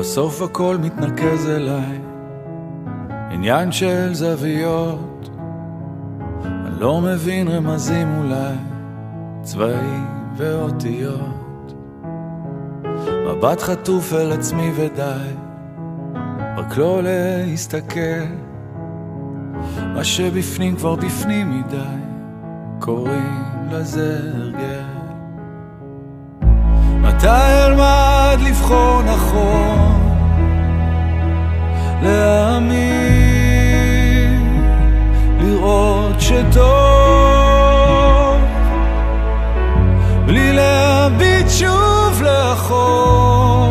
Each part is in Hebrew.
בסוף הכל מתנקז אליי, עניין של זוויות. אני לא מבין רמזים אולי, צבעים ואותיות. מבט חטוף אל עצמי ודי, רק לא להסתכל. מה שבפנים כבר בפנים מדי, קוראים לזה הרגל. מתי אלמד לבחור נכון, להאמין, לראות שטוב, בלי להביט שוב לאחור,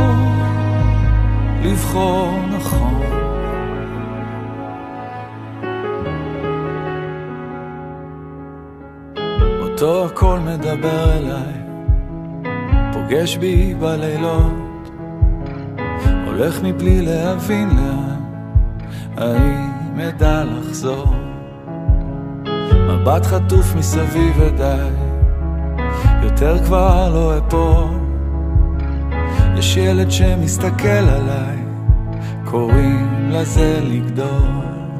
לבחור נכון. אותו הכל מדבר אליי, פוגש בי בלילות, הולך מבלי להבין לאן, האם אדע לחזור. מבט חטוף מסביב ודי, יותר כבר לא אפול. יש ילד שמסתכל עליי, קוראים לזה לגדול.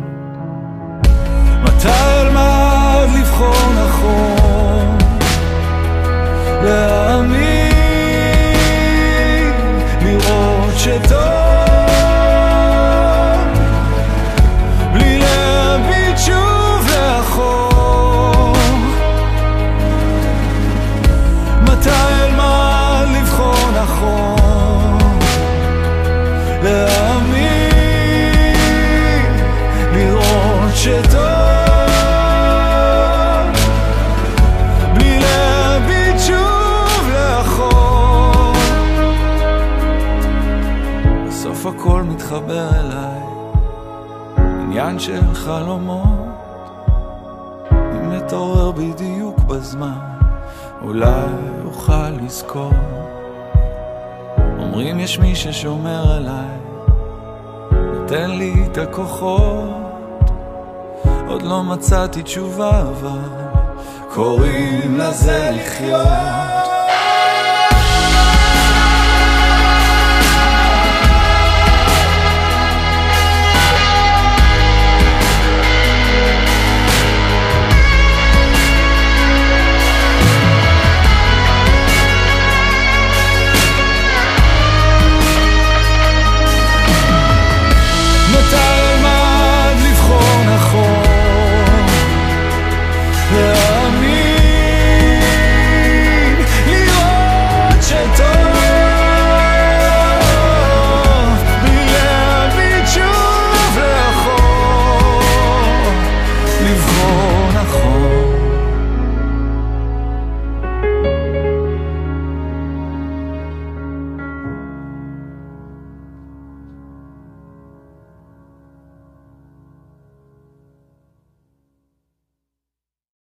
מתי אלמד לבחור נכון, להאמין, לראות שטוב, בלי להביט שוב לאחור. מתי אלמד לבחור נכון, להאמין, לראות שטוב, הכל מתחבר אליי, עניין של חלומות. אם מתעורר בדיוק בזמן, אולי אוכל לזכור. אומרים יש מי ששומר עליי, נותן לי את הכוחות. עוד לא מצאתי תשובה, אבל קוראים לזה לחיות.